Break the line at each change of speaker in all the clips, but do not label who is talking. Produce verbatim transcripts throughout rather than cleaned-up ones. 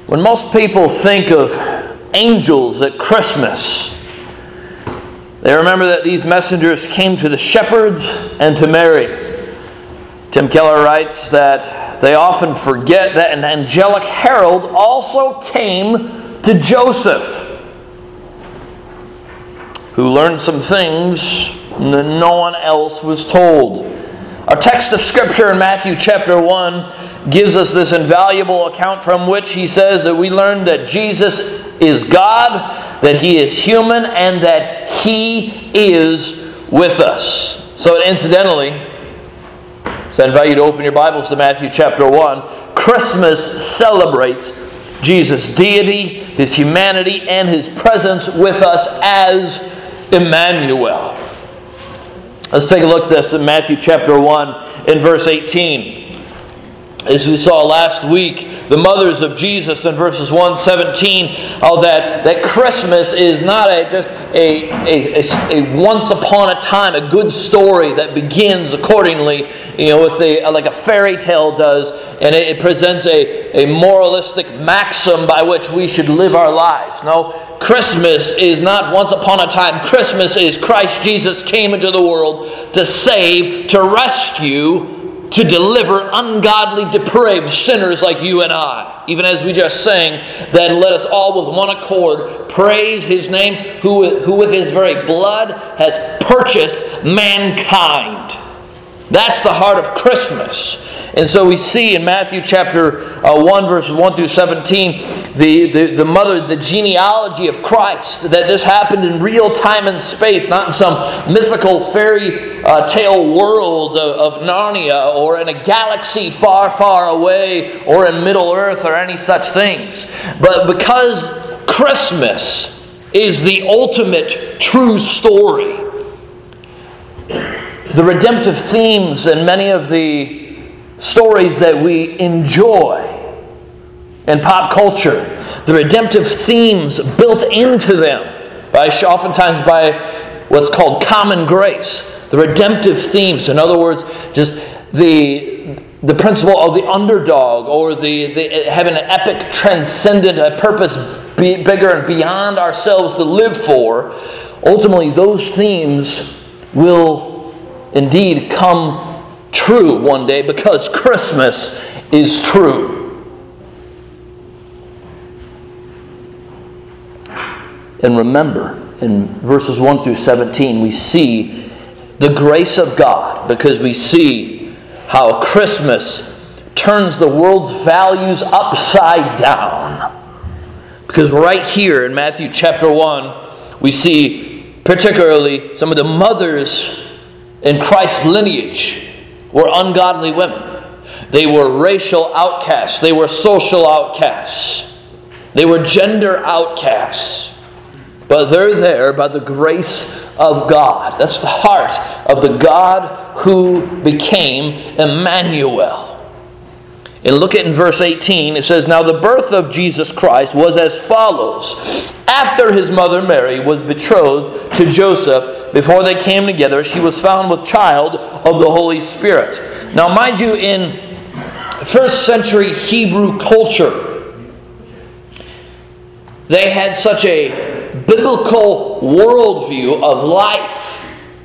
When most people think of angels at Christmas, they remember that these messengers came to the shepherds and to Mary. Tim Keller writes that they often forget that an angelic herald also came to Joseph, who learned some things that no one else was told. Our text of Scripture in Matthew chapter one gives us this invaluable account from which he says that we learn that Jesus is God, that He is human, and that He is with us. So incidentally, so I invite you to open your Bibles to Matthew chapter one. Christmas celebrates Jesus' deity, His humanity, and His presence with us as Emmanuel. Let's take a look at this in Matthew chapter one in verse eighteen. As we saw last week, the mothers of Jesus in verses one seventeen, oh, that, that Christmas is not a, just a, a, a, a once upon a time, a good story that begins accordingly, you know, with a, like a fairy tale does, and it, it presents a, a moralistic maxim by which we should live our lives. No, Christmas is not once upon a time. Christmas is Christ Jesus came into the world to save, to rescue, to deliver ungodly, depraved sinners like you and I. Even as we just sang, that let us all with one accord praise His name, who, who with His very blood has purchased mankind. That's the heart of Christmas. And so we see in Matthew chapter uh, one, verses one through seventeen, the, the, the mother, the genealogy of Christ, that this happened in real time and space, not in some mythical fairy uh, tale world of, of Narnia, or in a galaxy far, far away, or in Middle Earth, or any such things. But because Christmas is the ultimate true story, the redemptive themes in many of the stories that we enjoy in pop culture, the redemptive themes built into them, by oftentimes by what's called common grace, the redemptive themes. In other words, just the the principle of the underdog, or the, the having an epic, transcendent, a purpose be, bigger and beyond ourselves to live for. Ultimately, those themes will indeed come true one day, because Christmas is true. And remember, in verses one through seventeen, we see the grace of God, because we see how Christmas turns the world's values upside down. Because right here in Matthew chapter one, we see particularly some of the mothers in Christ's lineage were ungodly women. They were racial outcasts. They were social outcasts. They were gender outcasts. But they're there by the grace of God. That's the heart of the God who became Emmanuel. And look at in verse eighteen, it says, "Now the birth of Jesus Christ was as follows. After His mother Mary was betrothed to Joseph, before they came together, she was found with child of the Holy Spirit." Now mind you, in first century Hebrew culture, they had such a biblical worldview of life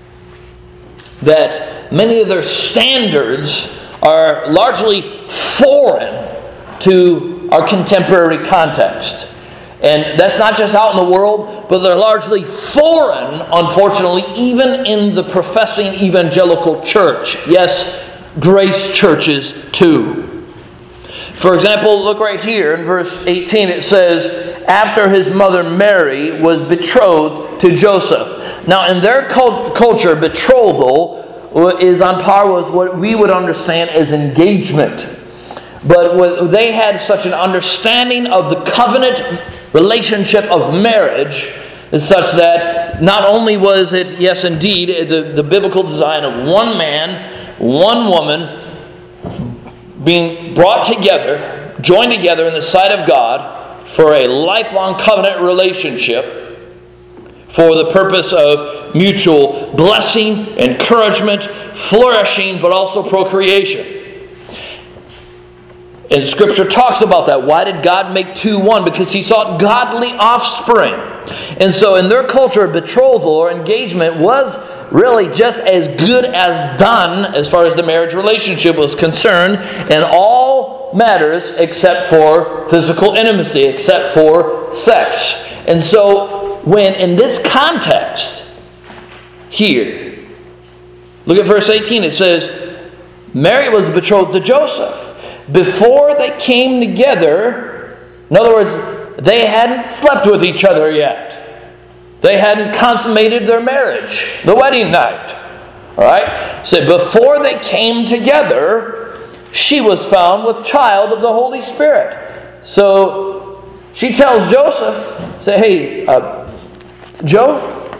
that many of their standards are largely foreign to our contemporary context. And that's not just out in the world, but they're largely foreign, unfortunately, even in the professing evangelical church. Yes, grace churches too. For example, look right here in verse eighteen. It says, "After his mother Mary was betrothed to Joseph." Now, in their culture, betrothal is on par with what we would understand as engagement. But they had such an understanding of the covenant relationship of marriage is such that not only was it, yes indeed, the, the biblical design of one man, one woman being brought together, joined together in the sight of God for a lifelong covenant relationship, for the purpose of mutual blessing, encouragement, flourishing, but also procreation. And Scripture talks about that. Why did God make two one? Because He sought godly offspring. And so in their culture, betrothal or engagement was really just as good as done as far as the marriage relationship was concerned in all matters except for physical intimacy, except for sex. And so when in this context here, look at verse eighteen, it says, Mary was betrothed to Joseph. Before they came together, in other words, they hadn't slept with each other yet. They hadn't consummated their marriage, the wedding night. All right? So before they came together, she was found with child of the Holy Spirit. So she tells Joseph, say, hey, uh, Joe,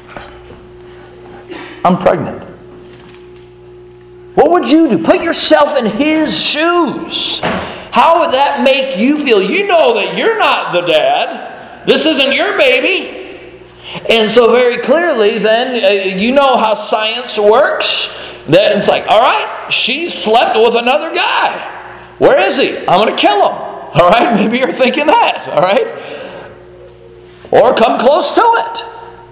I'm pregnant. What would you do? Put yourself in his shoes. How would that make you feel? You know that you're not the dad. This isn't your baby. And so very clearly then, uh, you know how science works. That it's like, all right, she slept with another guy. Where is he? I'm going to kill him. All right, maybe you're thinking that. All right. Or come close to it.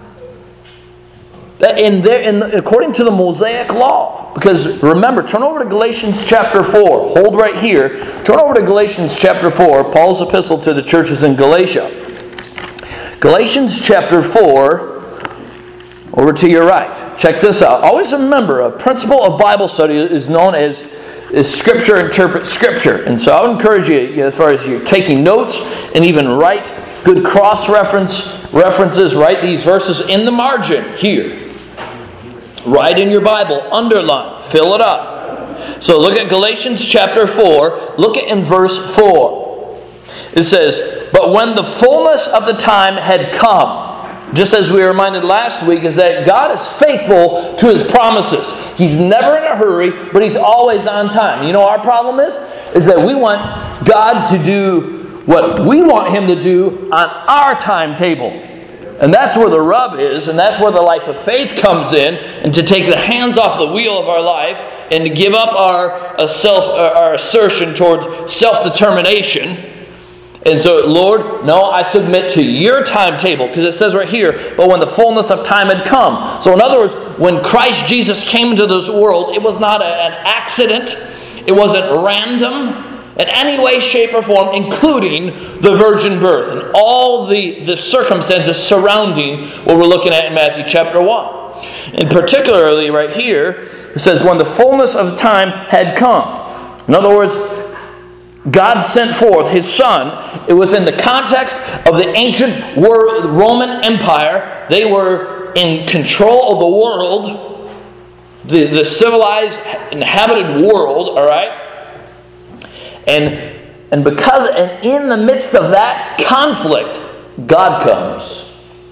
That in there, in the, according to the Mosaic law. Because remember, turn over to Galatians chapter four. Hold right here. Turn over to Galatians chapter four, Paul's epistle to the churches in Galatia. Galatians chapter four, over to your right. Check this out. Always remember, a principle of Bible study is known as is Scripture interprets Scripture. And so I would encourage you, you know, as far as you're taking notes and even write good cross-reference references, write these verses in the margin here. Write in your Bible, underline, fill it up. So look at Galatians chapter four, look at in verse four. It says, but when the fullness of the time had come, just as we were reminded last week, is that God is faithful to His promises. He's never in a hurry, but He's always on time. You know what our problem is? Is that we want God to do what we want Him to do on our timetable. And that's where the rub is, and that's where the life of faith comes in, and to take the hands off the wheel of our life and to give up our uh, self, uh, our assertion toward self-determination. And so, Lord, no, I submit to your timetable, because it says right here, but when the fullness of time had come. So in other words, when Christ Jesus came into this world, it was not a, an accident. It wasn't random in any way, shape, or form, including the virgin birth and all the, the circumstances surrounding what we're looking at in Matthew chapter one. And particularly right here, it says, when the fullness of time had come. In other words, God sent forth His Son within the context of the ancient Roman Empire. They were in control of the world, the, the civilized, inhabited world, all right? And and because and in the midst of that conflict, God comes.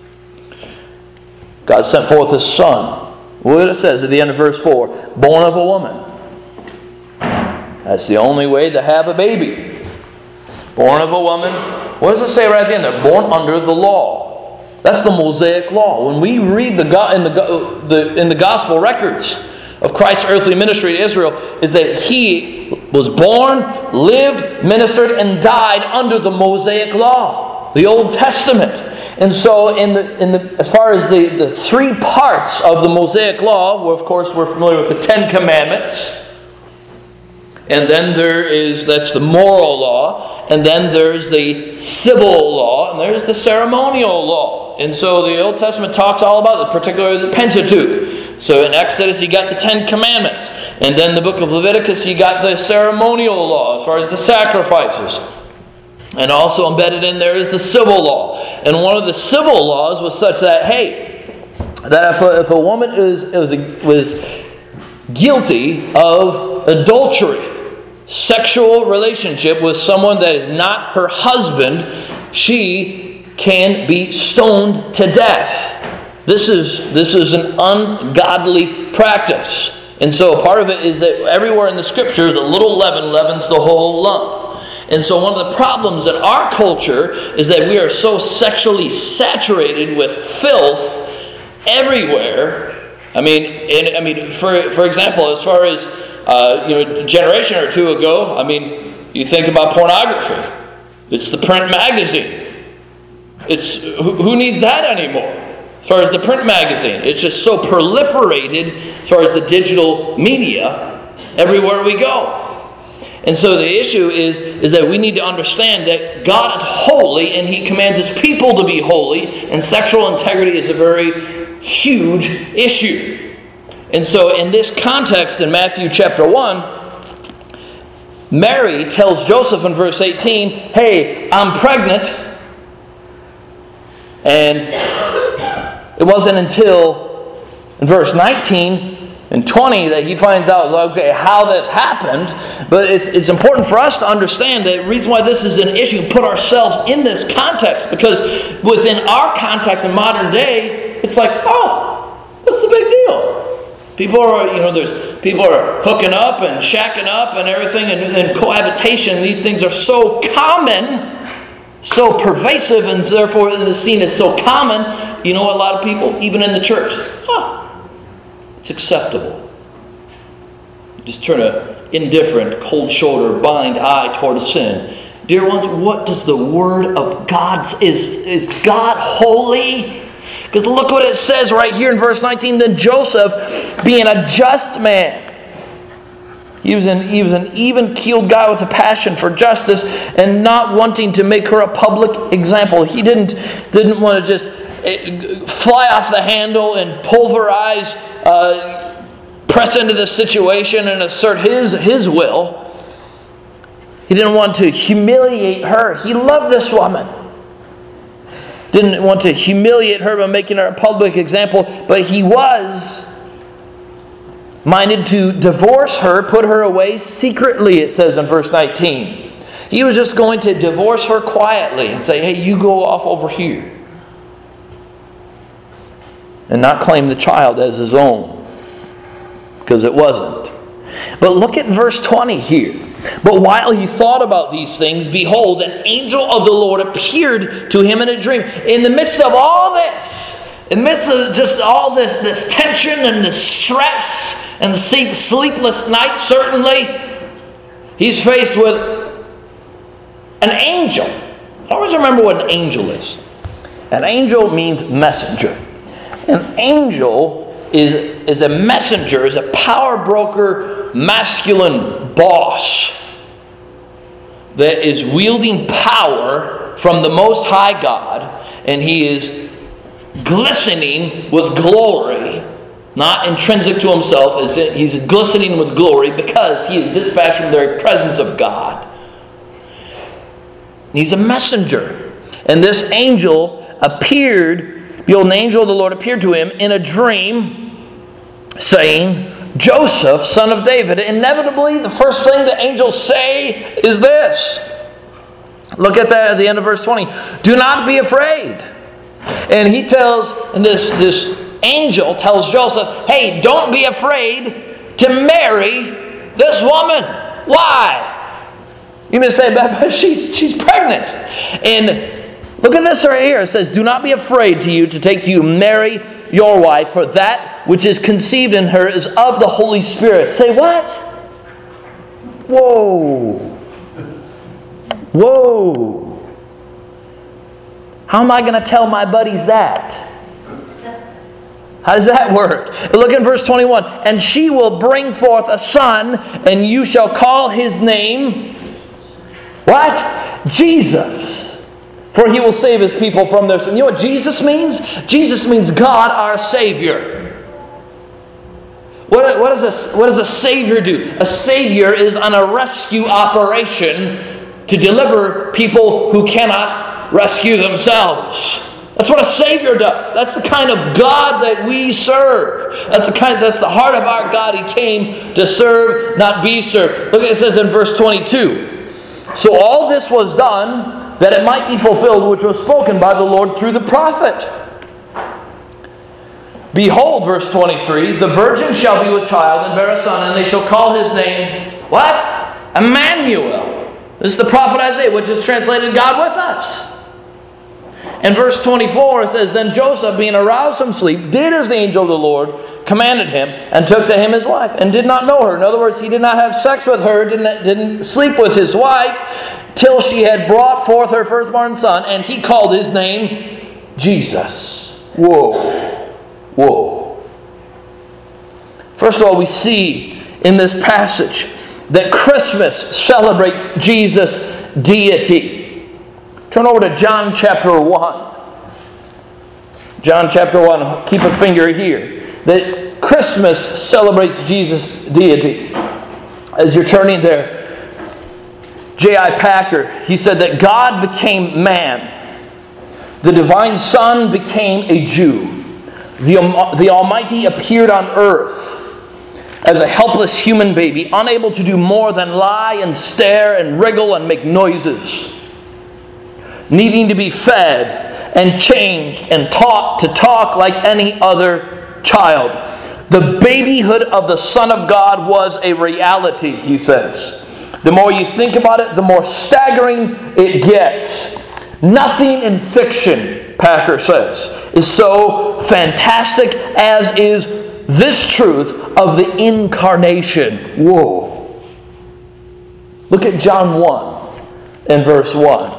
God sent forth His Son. What it says at the end of verse four, born of a woman. That's the only way to have a baby. Born of a woman. What does it say right at the end there? Born under the law. That's the Mosaic law. When we read the in the, the in the gospel records of Christ's earthly ministry to Israel, is that He was born, lived, ministered, and died under the Mosaic law, the Old Testament. And so, in the in the as far as the, the three parts of the Mosaic law, well, of course, we're familiar with the Ten Commandments. And then there is, that's the moral law. And then there's the civil law. And there's the ceremonial law. And so the Old Testament talks all about it, particularly the Pentateuch. So in Exodus you got the Ten Commandments. And then the book of Leviticus you got the ceremonial law as far as the sacrifices. And also embedded in there is the civil law. And one of the civil laws was such that, hey, that if a, if a woman is, is was guilty of adultery, sexual relationship with someone that is not her husband, she can be stoned to death. This is this is an ungodly practice. And so part of it is that everywhere in the Scriptures, a little leaven leavens the whole lump. And so one of the problems in our culture is that we are so sexually saturated with filth everywhere. I mean, and, I mean, for for example, as far as Uh, you know, a generation or two ago, I mean, You think about pornography. It's the print magazine. It's who, who needs that anymore? As far as the print magazine, it's just so proliferated as far as the digital media everywhere we go. And so the issue is, is that we need to understand that God is holy and He commands His people to be holy, and sexual integrity is a very huge issue. And so in this context in Matthew chapter one, Mary tells Joseph in verse eighteen, hey, I'm pregnant. And it wasn't until in verse nineteen and twenty that he finds out, okay, how this happened. But it's, it's important for us to understand the reason why this is an issue, put ourselves in this context. Because within our context in modern day, it's like, oh, what's the big deal? People are, you know, there's people are hooking up and shacking up and everything, and, and cohabitation. These things are so common, so pervasive, and therefore the scene is so common. You know, a lot of people, even in the church, huh, it's acceptable. Just turn an indifferent, cold shoulder, blind eye toward sin. Dear ones, what does the Word of God, is, is God holy? Because look what it says right here in verse nineteen. Then Joseph, being a just man, he was an, he was an even-keeled guy with a passion for justice and not wanting to make her a public example. He didn't, didn't want to just fly off the handle and pulverize, uh, press into the situation and assert his, his will. He didn't want to humiliate her. He loved this woman. Didn't want to humiliate her by making her a public example, but he was minded to divorce her, put her away secretly, it says in verse nineteen. He was just going to divorce her quietly and say, hey, you go off over here. And not claim the child as his own, because it wasn't. But look at verse twenty here. But while he thought about these things, behold, an angel of the Lord appeared to him in a dream. In the midst of all this, in the midst of just all this, this tension and this stress and sleepless nights, certainly, he's faced with an angel. I always remember what an angel is. An angel means messenger. An angel is, is a messenger, is a power broker, masculine boss that is wielding power from the Most High God, and he is glistening with glory, not intrinsic to himself. He's glistening with glory because he is dispatched from the very presence of God. He's a messenger. And this angel appeared, the old angel of the Lord appeared to him in a dream, saying, Joseph, son of David. Inevitably, the first thing the angels say is this. Look at that at the end of verse twenty. Do not be afraid. And he tells, and this, this angel tells Joseph, hey, don't be afraid to marry this woman. Why? You may say, but she's, she's pregnant. And look at this right here. It says, do not be afraid to you to take you marry your wife, for that which is conceived in her is of the Holy Spirit. Say what? Whoa. Whoa. How am I going to tell my buddies that? How does that work? Look in verse twenty-one. And she will bring forth a son, and you shall call his name, what? Jesus. For he will save his people from their sin. You know what Jesus means? Jesus means God our Savior. What, what, does a, what does a Savior do? A Savior is on a rescue operation to deliver people who cannot rescue themselves. That's what a Savior does. That's the kind of God that we serve. That's the kind. That's the heart of our God. He came to serve, not be served. Look at it says in verse twenty-two. So all this was done that it might be fulfilled which was spoken by the Lord through the prophet. Behold, verse twenty-three, the virgin shall be with child and bear a son, and they shall call his name, what? Emmanuel. This is the prophet Isaiah, which is translated God with us. In verse twenty-four, it says, Then Joseph, being aroused from sleep, did as the angel of the Lord commanded him, and took to him his wife, and did not know her. In other words, he did not have sex with her, didn't, didn't sleep with his wife, till she had brought forth her firstborn son, and he called his name Jesus. Whoa. Whoa. First of all, we see in this passage that Christmas celebrates Jesus' deity. Turn over to John chapter one. John chapter one, keep a finger here. That Christmas celebrates Jesus' deity. As you're turning there, J I Packer, he said that God became man. The divine Son became a Jew. The, the Almighty appeared on earth as a helpless human baby, unable to do more than lie and stare and wriggle and make noises, needing to be fed and changed and taught to talk like any other child. The babyhood of the Son of God was a reality, he says. The more you think about it, the more staggering it gets. Nothing in fiction, Packer says, is so fantastic as is this truth of the incarnation. Whoa. Look at John one and verse one.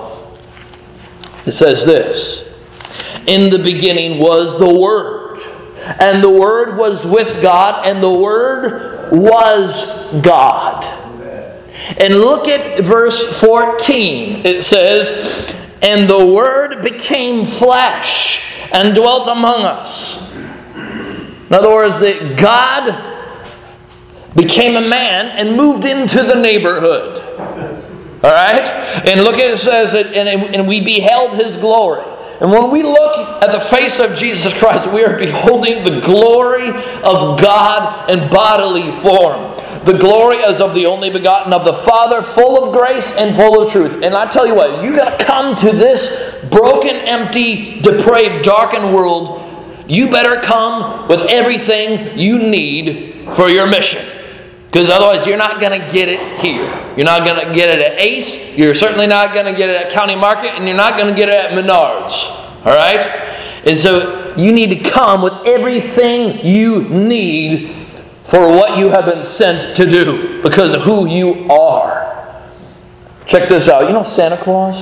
It says this, In the beginning was the Word, and the Word was with God, and the Word was God. And look at verse fourteen. It says, And the Word became flesh and dwelt among us. In other words, that God became a man and moved into the neighborhood. All right? And look at it, it says, that, and, and we beheld His glory. And when we look at the face of Jesus Christ, we are beholding the glory of God in bodily form. The glory as of the only begotten of the Father, full of grace and full of truth. And I tell you what, you got to come to this broken, empty, depraved, darkened world. You better come with everything you need for your mission. Because otherwise you're not going to get it here. You're not going to get it at Ace. You're certainly not going to get it at County Market. And you're not going to get it at Menards. All right? And so you need to come with everything you need for what you have been sent to do. Because of who you are. Check this out. You know Santa Claus?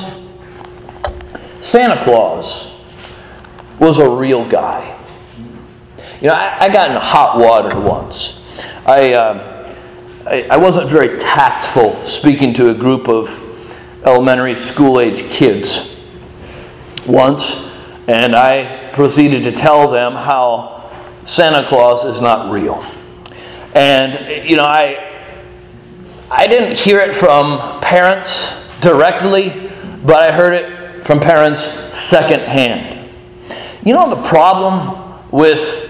Santa Claus was a real guy. You know, I, I got in hot water once. I... Uh, I wasn't very tactful speaking to a group of elementary school-age kids once, and I proceeded to tell them how Santa Claus is not real. And, you know, I I didn't hear it from parents directly, but I heard it from parents secondhand. You know the problem with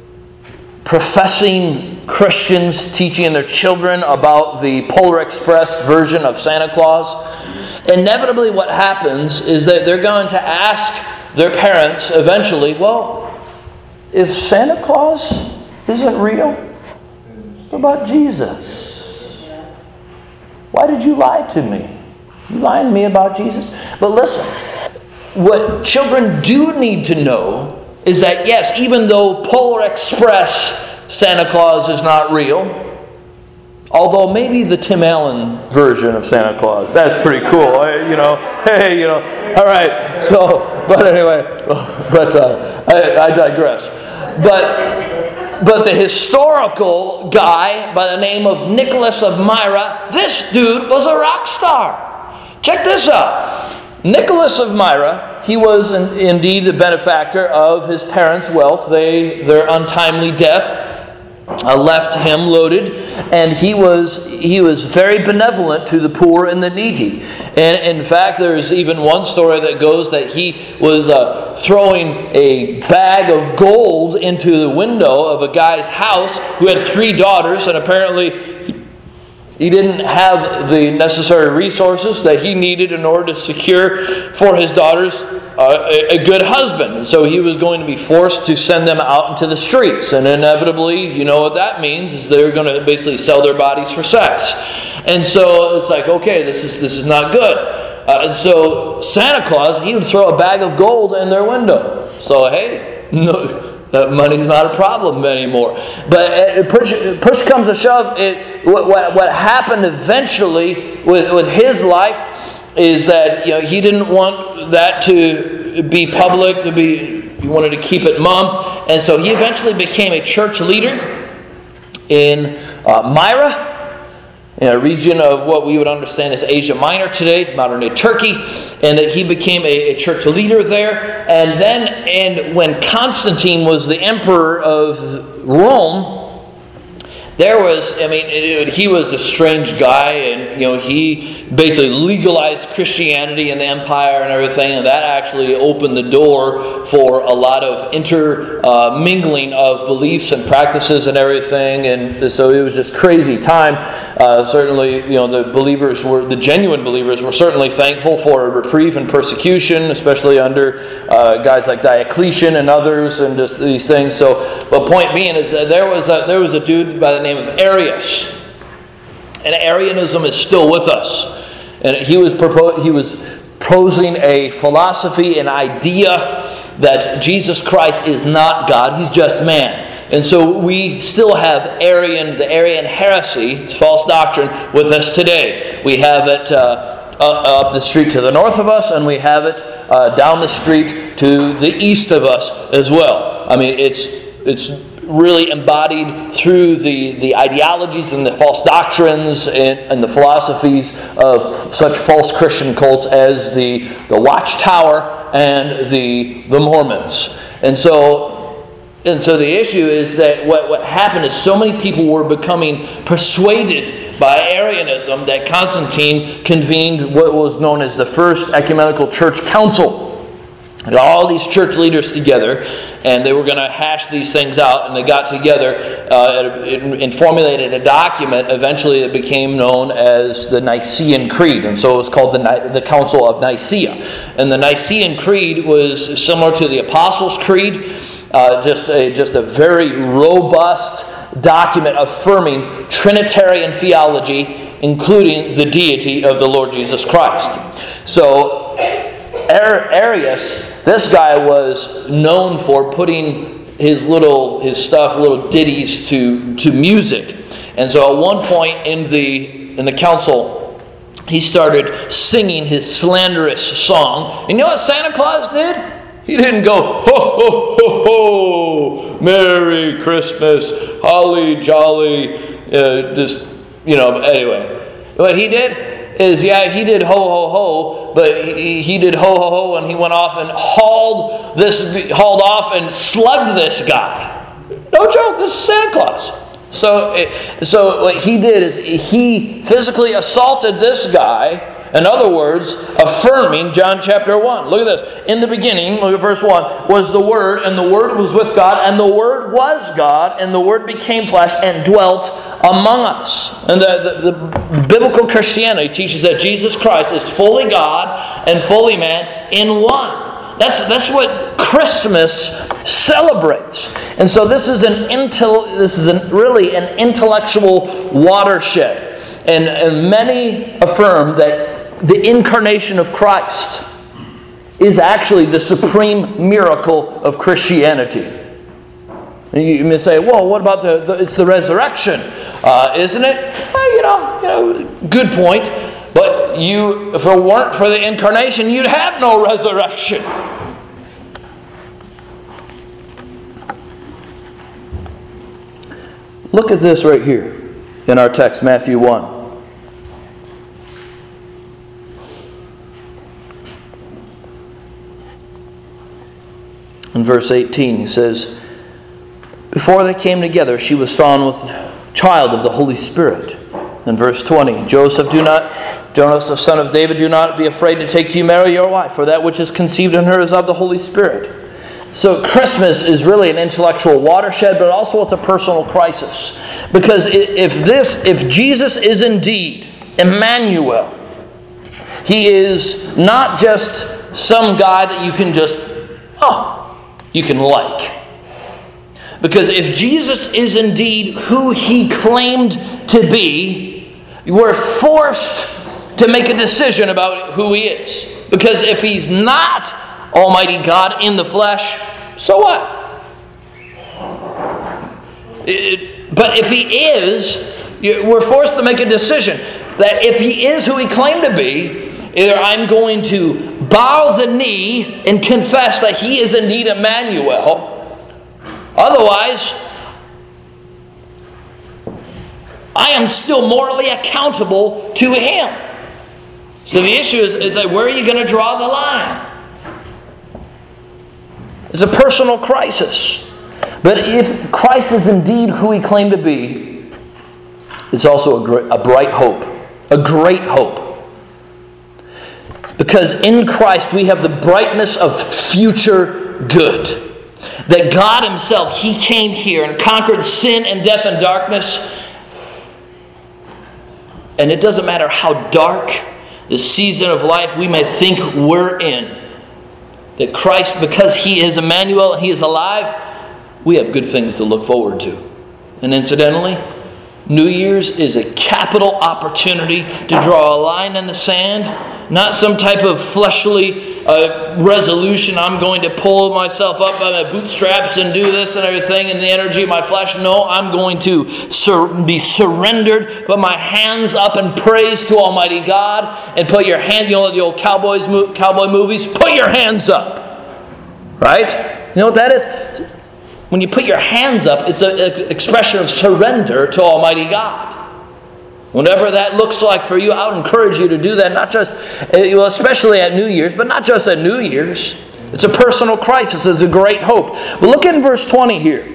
professing Christians teaching their children about the Polar Express version of Santa Claus? Inevitably what happens is that they're going to ask their parents eventually, well, if Santa Claus isn't real, what about Jesus? Why did you lie to me? You lied to me about Jesus? But listen, what children do need to know is that yes, even though Polar Express Santa Claus is not real, although maybe the Tim Allen version of Santa Claus, that's pretty cool. You know, hey, you know, all right. So, but anyway, but uh, I, I digress. But but the historical guy by the name of Nicholas of Myra, this dude was a rock star. Check this out. Nicholas of Myra, he was in, indeed the benefactor of his parents' wealth. They their untimely death Uh, left him loaded, and he was he was very benevolent to the poor and the needy. And in fact, there's even one story that goes that he was uh, throwing a bag of gold into the window of a guy's house who had three daughters, and apparently he didn't have the necessary resources that he needed in order to secure for his daughters uh, a, a good husband. And so he was going to be forced to send them out into the streets. And inevitably, you know what that means, is they're going to basically sell their bodies for sex. And so it's like, okay, this is this is not good. Uh, and so Santa Claus, he would throw a bag of gold in their window. So, hey, no, that money's not a problem anymore. But push, push comes to shove, it, what, what, what happened eventually with, with his life is that, you know, he didn't want that to be public, to be, he wanted to keep it mum. And so he eventually became a church leader in uh, Myra, in a region of what we would understand as Asia Minor today, modern-day Turkey, and that he became a, a church leader there. And then, and when Constantine was the emperor of Rome, there was, I mean, it, he was a strange guy, and, you know, he basically legalized Christianity in the empire and everything, and that actually opened the door for a lot of intermingling uh, of beliefs and practices and everything, and so it was just crazy time. Uh, certainly, you know, the believers were, the genuine believers were certainly thankful for a reprieve and persecution, especially under uh, guys like Diocletian and others, and just these things. So, the point being is that there was a, there was a dude by the name of Arius, and Arianism is still with us. And he was propo- he was posing a philosophy, an idea that Jesus Christ is not God; He's just man. And so we still have Arian, the Arian heresy, it's false doctrine, with us today. We have it uh, up the street to the north of us, and we have it uh, down the street to the east of us as well. I mean, it's it's really embodied through the, the ideologies and the false doctrines and, and the philosophies of such false Christian cults as the, the Watchtower and the the Mormons. And so And so the issue is that what, what happened is so many people were becoming persuaded by Arianism that Constantine convened what was known as the First Ecumenical Church Council. And all these church leaders together, and they were going to hash these things out, and they got together uh, and formulated a document. Eventually it became known as the Nicene Creed, and so it was called the, the Council of Nicaea. And the Nicene Creed was similar to the Apostles' Creed, uh, just, a, just a very robust document affirming Trinitarian theology, including the deity of the Lord Jesus Christ. So Arius, this guy was known for putting his little his stuff, little ditties to, to music. And so at one point in the in the council, he started singing his slanderous song. And you know what Santa Claus did? He didn't go, ho, ho, ho, ho, Merry Christmas, holly jolly, uh, just, you know, anyway. What he did is, yeah, he did ho, ho, ho, but he, he did ho, ho, ho, and he went off and hauled this, hauled off and slugged this guy. No joke, this is Santa Claus. So, so what he did is he physically assaulted this guy. In other words, affirming John chapter one. Look at this. In the beginning, look at verse one, was the Word, and the Word was with God, and the Word was God, and the Word became flesh and dwelt among us. And the, the, the biblical Christianity teaches that Jesus Christ is fully God and fully man in one. That's, that's what Christmas celebrates. And so this is an intel, this is an, really an intellectual watershed. And, and many affirm that the incarnation of Christ is actually the supreme miracle of Christianity. And you may say, well, what about the, the it's the resurrection, uh, isn't it? Well, you know, you know, good point. But you, if it weren't for the incarnation, you'd have no resurrection. Look at this right here in our text, Matthew one. In verse eighteen, he says, before they came together, she was found with child of the Holy Spirit. In verse twenty, Joseph, do not, Joseph, son of David, do not be afraid to take to you Mary, your wife, for that which is conceived in her is of the Holy Spirit. So Christmas is really an intellectual watershed, but also it's a personal crisis. Because if this, if Jesus is indeed Emmanuel, He is not just some guy that you can just, oh, you can like. Because if Jesus is indeed who He claimed to be, we're forced to make a decision about who he is. Because if he's not Almighty God in the flesh, so what? It, but if he is, we're forced to make a decision that if he is who he claimed to be, either I'm going to bow the knee and confess that he is indeed Emmanuel. Otherwise, I am still morally accountable to him. So the issue is, is that where are you going to draw the line? It's a personal crisis. But if Christ is indeed who he claimed to be, it's also a, great, a bright hope. A great hope. Because in Christ we have the brightness of future good. That God himself, he came here and conquered sin and death and darkness. And it doesn't matter how dark the season of life we may think we're in. That Christ, because he is Emmanuel and he is alive, we have good things to look forward to. And incidentally, New Year's is a capital opportunity to draw a line in the sand. Not some type of fleshly uh, resolution. I'm going to pull myself up by my bootstraps and do this and everything and the energy of my flesh. No, I'm going to sur- be surrendered, put my hands up in praise to Almighty God, and put your hand, you know the old cowboys, mo- cowboy movies? Put your hands up. Right? You know what that is? When you put your hands up, it's an expression of surrender to Almighty God. Whatever that looks like for you, I would encourage you to do that, not just, well, especially at New Year's, but not just at New Year's. It's a personal crisis. It's a great hope. But look in verse twenty here.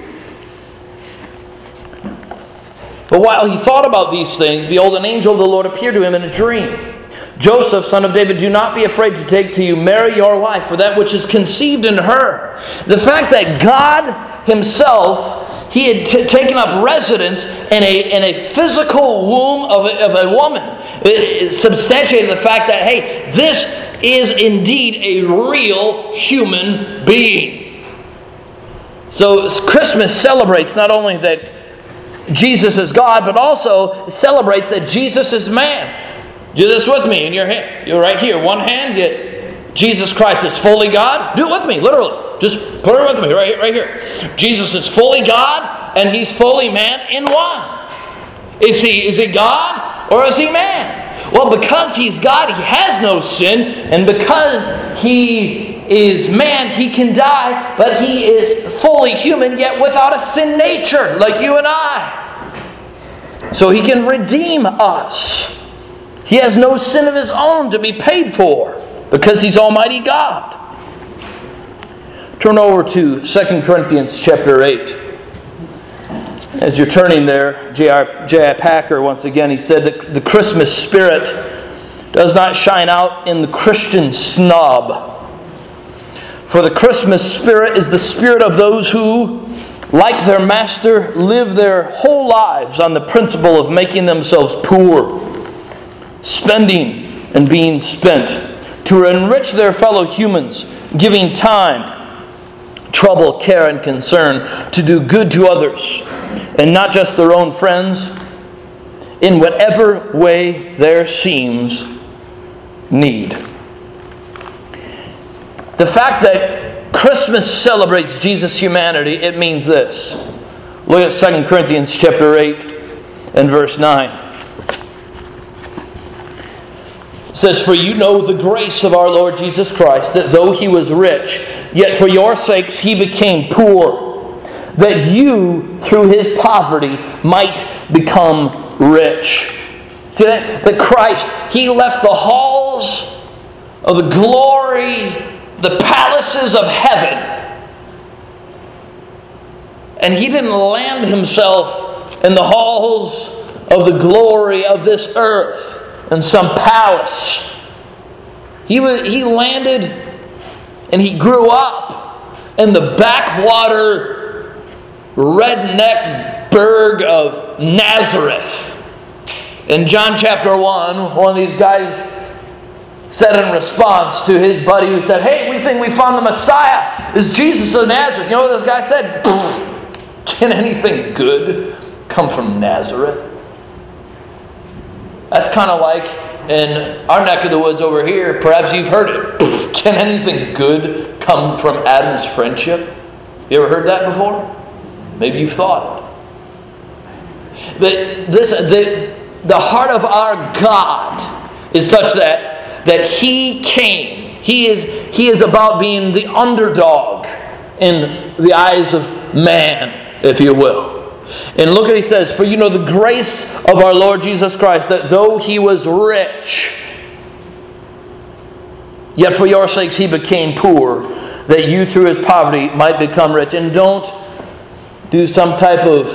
But while he thought about these things, behold, an angel of the Lord appeared to him in a dream. Joseph, son of David, do not be afraid to take to you Mary your wife, for that which is conceived in her. The fact that God himself, he had t- taken up residence in a, in a physical womb of a, of a woman. It, it substantiated the fact that, hey, this is indeed a real human being. So Christmas celebrates not only that Jesus is God, but also it celebrates that Jesus is man. Do this with me in your hand. You're right here. One hand, yet Jesus Christ is fully God. Do it with me, literally. Just put it with me right, right here. Jesus is fully God and he's fully man in one. Is he, is he God or is he man? Well, because he's God, he has no sin. And because he is man, he can die. But he is fully human, yet without a sin nature, like you and I. So he can redeem us. He has no sin of his own to be paid for because he's Almighty God. Turn over to Second Corinthians chapter eight. As you're turning there, J I Packer, once again, he said that the Christmas spirit does not shine out in the Christian snob. For the Christmas spirit is the spirit of those who, like their master, live their whole lives on the principle of making themselves poor, spending and being spent, to enrich their fellow humans, giving time, trouble, care, and concern to do good to others, and not just their own friends, in whatever way there seems need. The fact that Christmas celebrates Jesus' humanity, it means this. Look at Second Corinthians chapter eight and verse nine. It says, for you know the grace of our Lord Jesus Christ, that though he was rich, yet for your sakes he became poor, that you, through his poverty, might become rich. See that? That Christ, he left the halls of the glory, the palaces of heaven, and he didn't land himself in the halls of the glory of this earth in some palace. He was, he landed and he grew up in the backwater redneck burg of Nazareth. In John chapter one, one of these guys said in response to his buddy who said, hey, we think we found the Messiah. Is Jesus of Nazareth? You know what this guy said? Can anything good come from Nazareth? That's kind of like in our neck of the woods over here, perhaps you've heard it. Can anything good come from Adam's friendship? You ever heard that before? Maybe you've thought it. But this, the, the heart of our God is such that, that He came. He is, he is about being the underdog in the eyes of man, if you will. And look what he says, for you know the grace of our Lord Jesus Christ, that though He was rich, yet for your sakes He became poor, that you through His poverty might become rich. And don't do some type of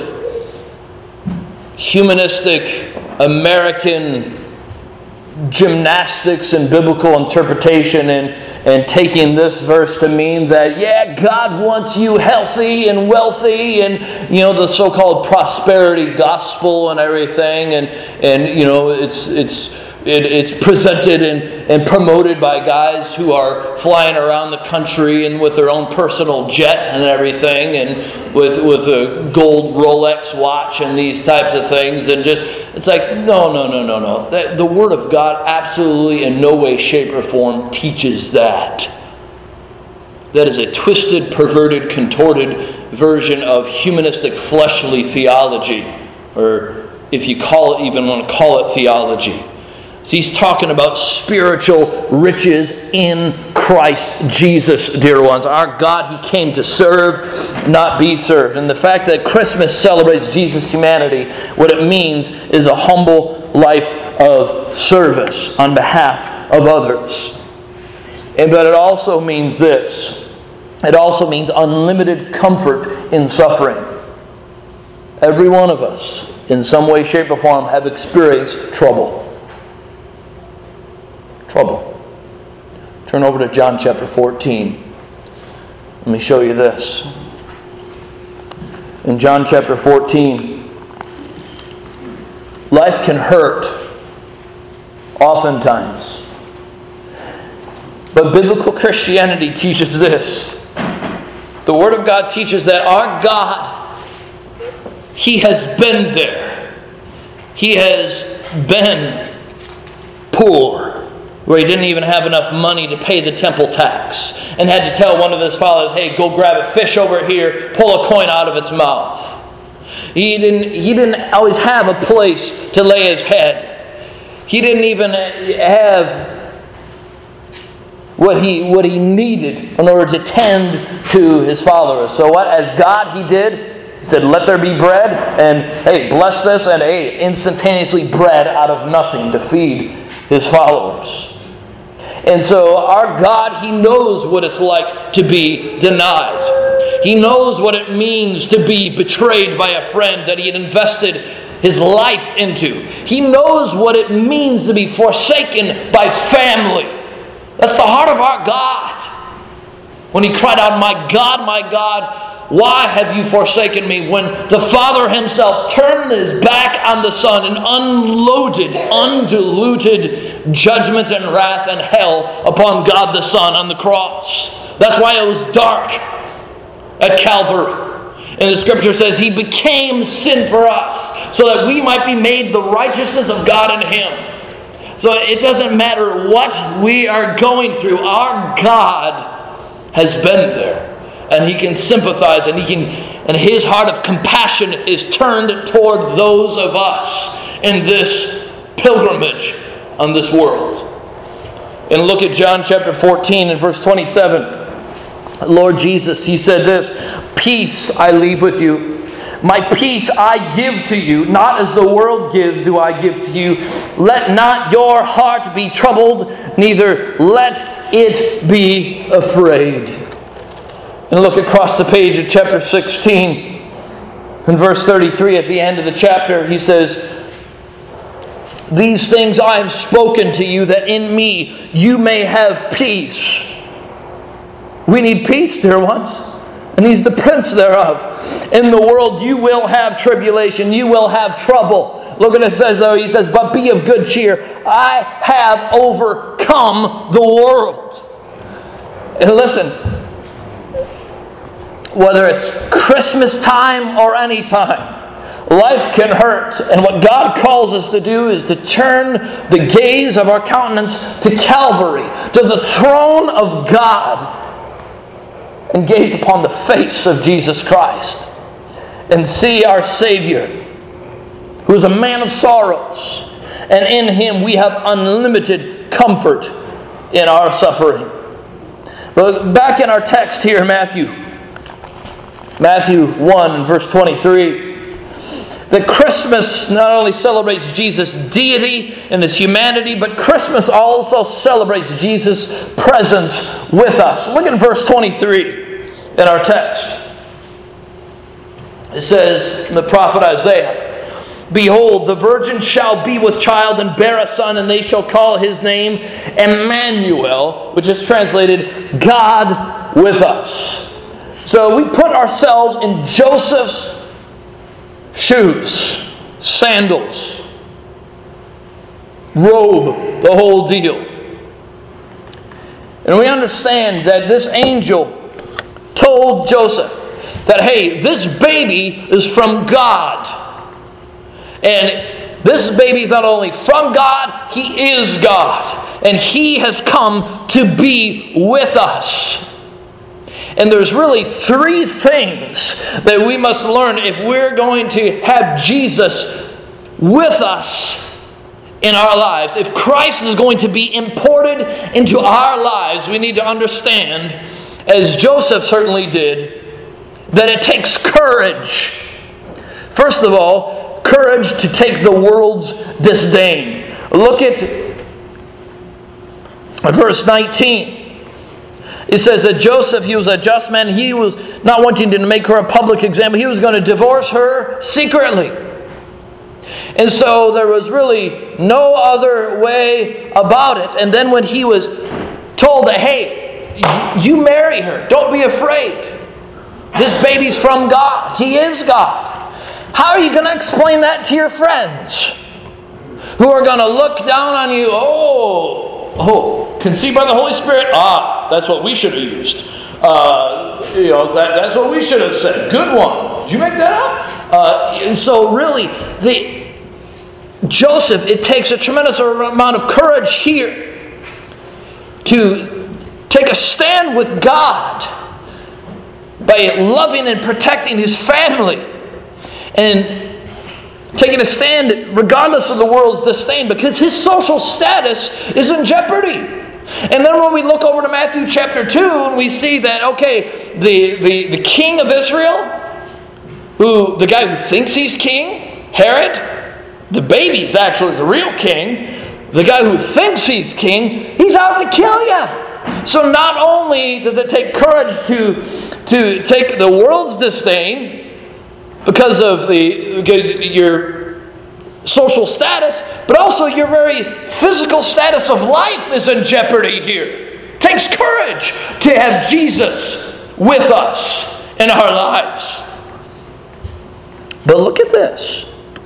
humanistic American gymnastics and biblical interpretation and, and taking this verse to mean that, yeah, God wants you healthy and wealthy and, you know, the so-called prosperity gospel and everything. And, and you know, it's it's it, it's presented and, and promoted by guys who are flying around the country and with their own personal jet and everything and with, with a gold Rolex watch and these types of things. And just, it's like, no, no, no, no, no. The, the Word of God absolutely in no way, shape, or form teaches that. That is a twisted, perverted, contorted version of humanistic fleshly theology. Or if you call it, even want to call it theology. So he's talking about spiritual riches in Christ Jesus, dear ones. Our God, He came to serve, not be served. And the fact that Christmas celebrates Jesus' humanity, what it means is a humble life of service on behalf of others. And but it also means this. It also means unlimited comfort in suffering. Every one of us, in some way, shape, or form, have experienced trouble. Trouble. Turn over to John chapter fourteen. Let me show you this. In John chapter fourteen, life can hurt oftentimes. But biblical Christianity teaches this. The Word of God teaches that our God, He has been there. He has been poor, where he didn't even have enough money to pay the temple tax, and had to tell one of his followers, hey, go grab a fish over here, pull a coin out of its mouth. He didn't, he didn't always have a place to lay his head. He didn't even have what he, what he needed in order to tend to his followers. So what? As God, He did. He said, let there be bread, and hey, bless this, and hey, instantaneously bread out of nothing to feed His followers. And so our God, He knows what it's like to be denied. He knows what it means to be betrayed by a friend that he had invested his life into. He knows what it means to be forsaken by family. That's the heart of our God. When He cried out, my God, my God, why have you forsaken me? When the Father Himself turned His back on the Son and unloaded, undiluted judgment and wrath and hell upon God the Son on the cross. That's why it was dark at Calvary. And the Scripture says He became sin for us so that we might be made the righteousness of God in Him. So it doesn't matter what we are going through. Our God has been there. And He can sympathize, and He can, and His heart of compassion is turned toward those of us in this pilgrimage on this world. And look at John chapter fourteen and verse twenty-seven. Lord Jesus, He said this, peace I leave with you. My peace I give to you, not as the world gives do I give to you. Let not your heart be troubled, neither let it be afraid. And look across the page at chapter sixteen. In verse thirty-three, at the end of the chapter, He says, these things I have spoken to you, that in me you may have peace. We need peace, dear ones. And He's the Prince thereof. In the world you will have tribulation. You will have trouble. Look what it says though. He says, but be of good cheer. I have overcome the world. And listen, whether it's Christmas time or any time, life can hurt. And what God calls us to do is to turn the gaze of our countenance to Calvary, to the throne of God, and gaze upon the face of Jesus Christ and see our Savior, who is a man of sorrows. And in Him we have unlimited comfort in our suffering. But back in our text here, Matthew, Matthew one, verse twenty-three, that Christmas not only celebrates Jesus' deity and His humanity, but Christmas also celebrates Jesus' presence with us. Look at verse twenty-three in our text. It says from the prophet Isaiah, "Behold, the virgin shall be with child and bear a son, and they shall call his name Emmanuel," which is translated, God with us. So we put ourselves in Joseph's shoes, sandals, robe, the whole deal. And we understand that this angel told Joseph that, hey, this baby is from God. And this baby is not only from God, He is God. And He has come to be with us. And there's really three things that we must learn if we're going to have Jesus with us in our lives. If Christ is going to be imported into our lives, we need to understand, as Joseph certainly did, that it takes courage. First of all, courage to take the world's disdain. Look at verse nineteen. It says that Joseph, he was a just man. He was not wanting to make her a public example. He was going to divorce her secretly. And so there was really no other way about it. And then when he was told that, hey, you marry her, don't be afraid. This baby's from God. He is God. How are you going to explain that to your friends who are going to look down on you? Oh, oh, conceived by the Holy Spirit? Ah, that's what we should have used. Uh, you know, that, that's what we should have said. Good one. Did you make that up? Uh, and so really, the Joseph, it takes a tremendous amount of courage here to take a stand with God by loving and protecting his family and taking a stand regardless of the world's disdain, because his social status is in jeopardy. And then when we look over to Matthew chapter two and we see that, okay, the, the, the king of Israel, who the guy who thinks he's king, Herod, the baby's actually the real king. The guy who thinks he's king, he's out to kill you. So not only does it take courage to, to take the world's disdain because of the your social status, but also your very physical status of life is in jeopardy here. It takes courage to have Jesus with us in our lives. But look at this.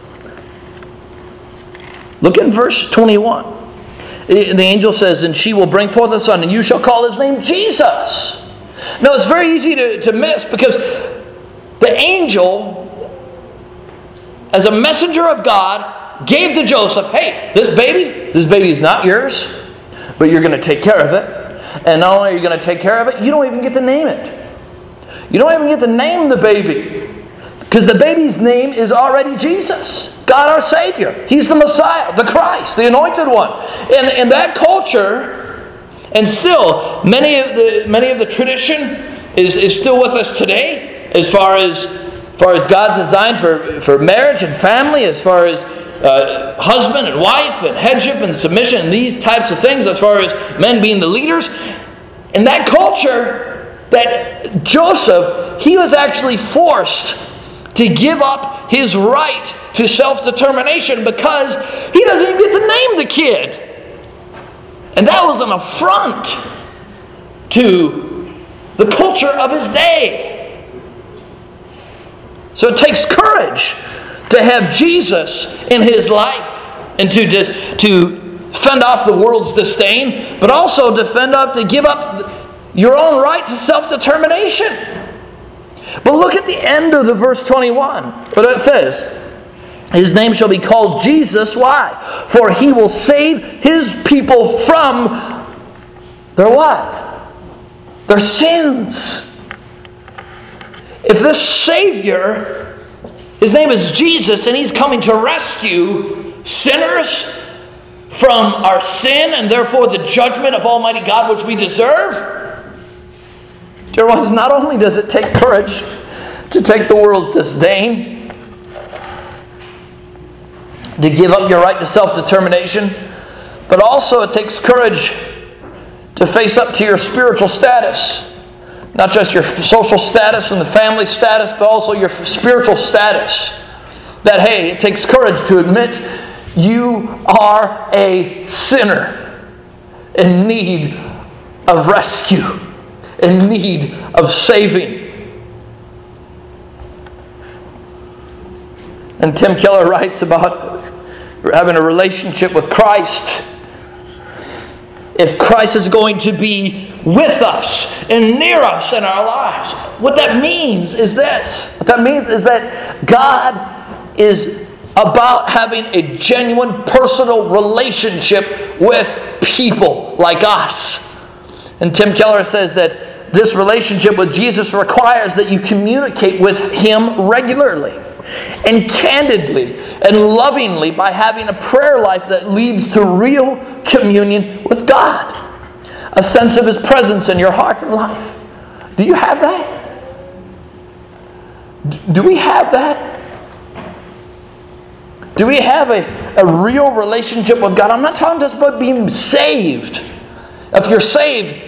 Look at verse twenty-one. The angel says, "And she will bring forth a son, and you shall call his name Jesus." Now, it's very easy to, to miss, because the angel, as a messenger of God, gave to Joseph, hey, this baby, this baby is not yours, but you're going to take care of it. And not only are you going to take care of it, you don't even get to name it. You don't even get to name the baby, because the baby's name is already Jesus, God our Savior. He's the Messiah, the Christ, the Anointed One. And in that culture, and still, many of the many of the tradition is, is still with us today, as far as, as far as God's design for, for marriage and family, as far as uh, husband and wife and headship and submission and these types of things, as far as men being the leaders. In that culture, that Joseph, he was actually forced to give up his right to self-determination because he doesn't even get to name the kid. And that was an affront to the culture of his day. So it takes courage to have Jesus in his life and to, to fend off the world's disdain, but also to fend off, to give up your own right to self-determination. But look at the end of the verse twenty-one. What it says, His name shall be called Jesus. Why? For he will save his people from their what? Their sins. If this Savior, his name is Jesus, and he's coming to rescue sinners from our sin and therefore the judgment of Almighty God which we deserve, dear ones, not only does it take courage to take the world's disdain, to give up your right to self-determination, but also it takes courage to face up to your spiritual status. Not just your social status and the family status, but also your spiritual status. That, hey, it takes courage to admit you are a sinner in need of rescue, in need of saving. And Tim Keller writes about having a relationship with Christ. If Christ is going to be with us and near us in our lives, what that means is this. What that means is that God is about having a genuine personal relationship with people like us. And Tim Keller says that this relationship with Jesus requires that you communicate with Him regularly and candidly and lovingly by having a prayer life that leads to real communion with God. A sense of His presence in your heart and life. Do you have that? Do we have that? Do we have a, a real relationship with God? I'm not talking just about being saved. If you're saved,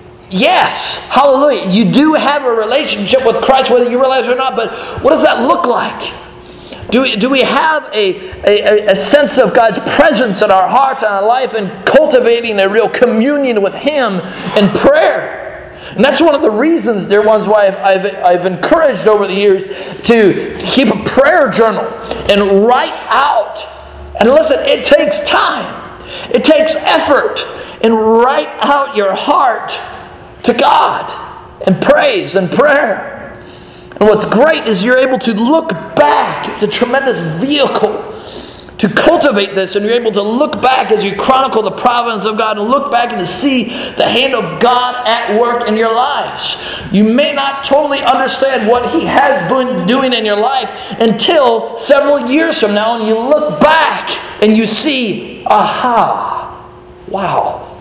yes, hallelujah. You do have a relationship with Christ whether you realize it or not, but what does that look like? Do we, do we have a, a, a sense of God's presence in our heart and our life and cultivating a real communion with Him in prayer? And that's one of the reasons, dear ones, why I've, I've, I've encouraged over the years to, to keep a prayer journal and write out. And listen, it takes time. It takes effort. And write out your heart to God in praise and prayer. And what's great is you're able to look back. It's a tremendous vehicle to cultivate this, and you're able to look back as you chronicle the providence of God and look back and to see the hand of God at work in your lives. You may not totally understand what He has been doing in your life until several years from now, and you look back and you see, aha, wow.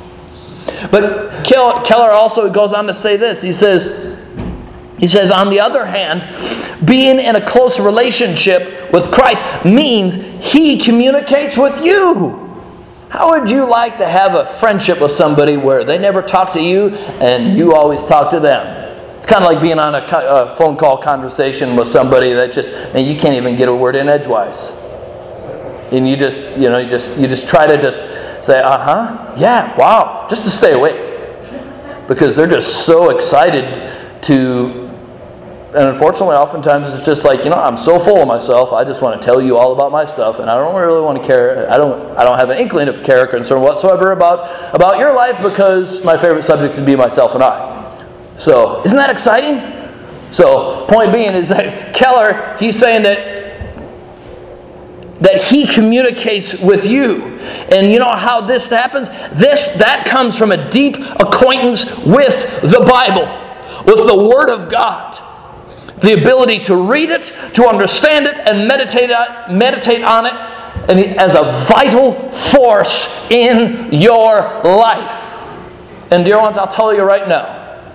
But Keller also goes on to say this. He says, He says, on the other hand, being in a close relationship with Christ means He communicates with you. How would you like to have a friendship with somebody where they never talk to you and you always talk to them? It's kind of like being on a, a phone call conversation with somebody that just, man, you can't even get a word in edgewise. And you just, you know, you just, you just try to just say, uh-huh, yeah, wow, just to stay awake. Because they're just so excited to... And unfortunately, oftentimes it's just like, you know, I'm so full of myself, I just want to tell you all about my stuff, and I don't really want to care. I don't. I don't have an inkling of care or concern whatsoever about about your life because my favorite subject is to be myself and I. So, isn't that exciting? So, point being is that Keller, he's saying that that he communicates with you, and you know how this happens? This that comes from a deep acquaintance with the Bible, with the Word of God. The ability to read it, to understand it, and meditate on, meditate on it and as a vital force in your life. And dear ones, I'll tell you right now,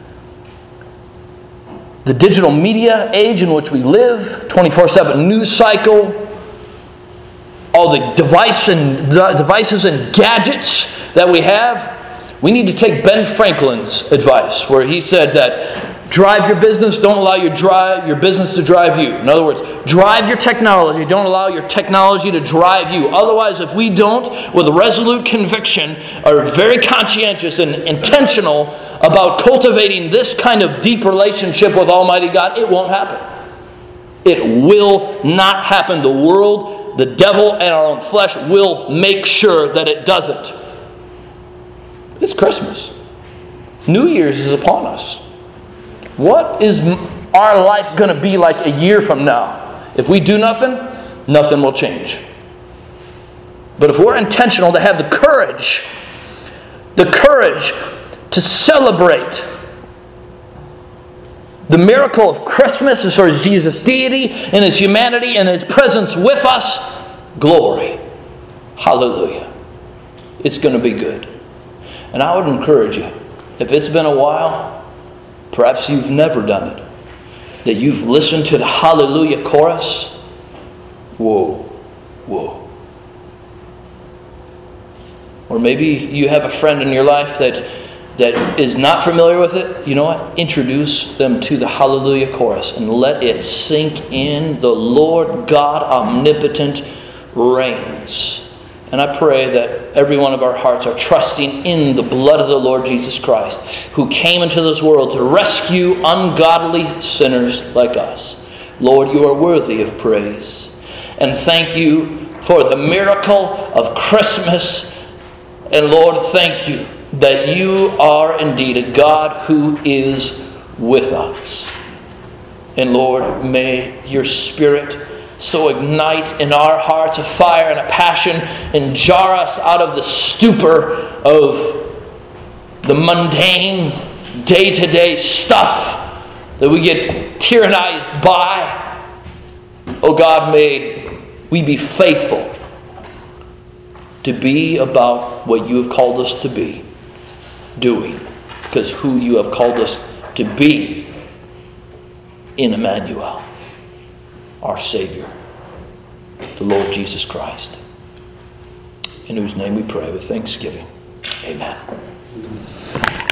the digital media age in which we live, twenty-four seven news cycle, all the device and, devices and gadgets that we have, we need to take Ben Franklin's advice, where he said that drive your business, don't allow your drive your business to drive you. In other words, drive your technology, don't allow your technology to drive you. Otherwise, if we don't, with a resolute conviction, are very conscientious and intentional about cultivating this kind of deep relationship with Almighty God, it won't happen. It will not happen. The world, the devil, and our own flesh will make sure that it doesn't. It's Christmas. New Year's is upon us. What is our life going to be like a year from now? If we do nothing, nothing will change. But if we're intentional to have the courage, the courage to celebrate the miracle of Christmas as far as Jesus' deity and His humanity and His presence with us, glory. Hallelujah. It's going to be good. And I would encourage you, if it's been a while, perhaps you've never done it, that you've listened to the Hallelujah chorus. Whoa, whoa. Or maybe you have a friend in your life that, that is not familiar with it. You know what? Introduce them to the Hallelujah chorus and let it sink in. The Lord God omnipotent reigns. And I pray that every one of our hearts are trusting in the blood of the Lord Jesus Christ, who came into this world to rescue ungodly sinners like us. Lord, you are worthy of praise. And thank you for the miracle of Christmas. And Lord, thank you that you are indeed a God who is with us. And Lord, may your Spirit so ignite in our hearts a fire and a passion and jar us out of the stupor of the mundane, day-to-day stuff that we get tyrannized by. Oh God, may we be faithful to be about what you have called us to be, doing, because who you have called us to be in Emmanuel, our Savior, the Lord Jesus Christ, in whose name we pray with thanksgiving. Amen.